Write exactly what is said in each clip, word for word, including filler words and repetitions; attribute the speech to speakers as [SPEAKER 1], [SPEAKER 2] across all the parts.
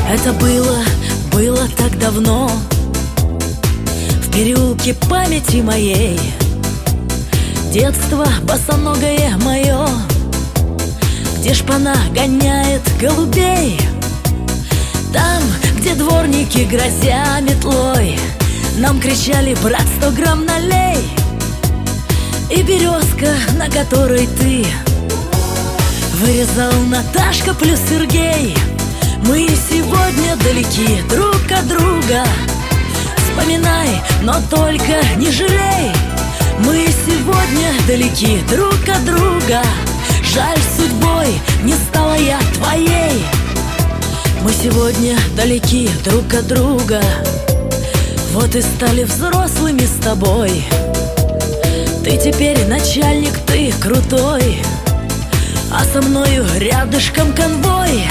[SPEAKER 1] Это было, было так давно, в переулке памяти моей. Детство босоногое мое, где шпана гоняет голубей. Там, где дворники, грозя метлой, нам кричали: брат, сто грамм налей. И березка, на которой ты вырезал Наташка плюс Сергей. Мы сегодня далеки друг от друга. Вспоминай, но только не жалей. Мы сегодня далеки друг от друга. Жаль, судьбой не стала я твоей. Мы сегодня далеки друг от друга. Вот и стали взрослыми с тобой. Ты теперь начальник, ты крутой, а со мною рядышком конвой.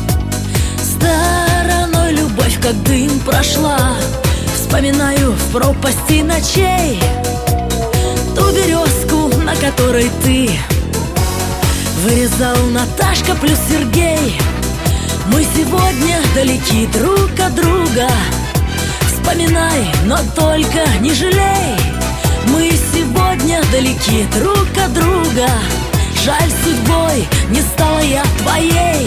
[SPEAKER 1] Стороной любовь, как дым, прошла. Вспоминаю в пропасти ночей ту березку, на которой ты вырезал Наташка плюс Сергей. Мы сегодня далеки друг от друга. Вспоминай, но только не жалей. Мы сегодня далеки друг от друга. Жаль, судьбой не стала я твоей.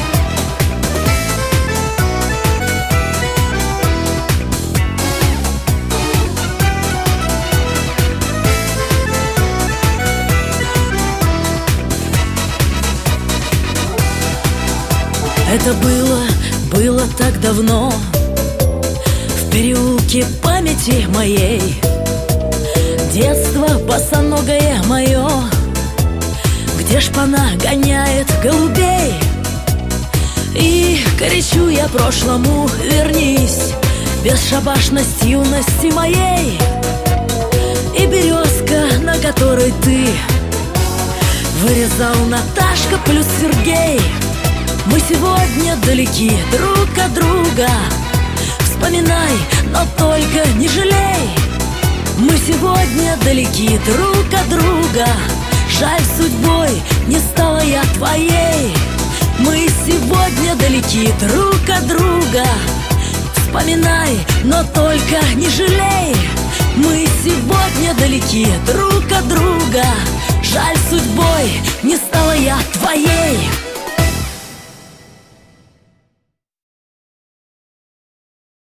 [SPEAKER 1] Это было, было так давно, в переулке памяти моей. Детство босоногое мое, где шпана гоняет голубей. И кричу я прошлому: вернись, бесшабашность юности моей. И березка, на которой ты вырезал Наташка плюс Сергей. Мы сегодня далеки друг от друга. Вспоминай, но только не жалей. Мы сегодня далеки друг от друга. Жаль, судьбой не стала я твоей. Мы сегодня далеки друг от друга. Вспоминай, но только не жалей. Мы сегодня далеки друг от друга. Жаль, судьбой не стала я твоей.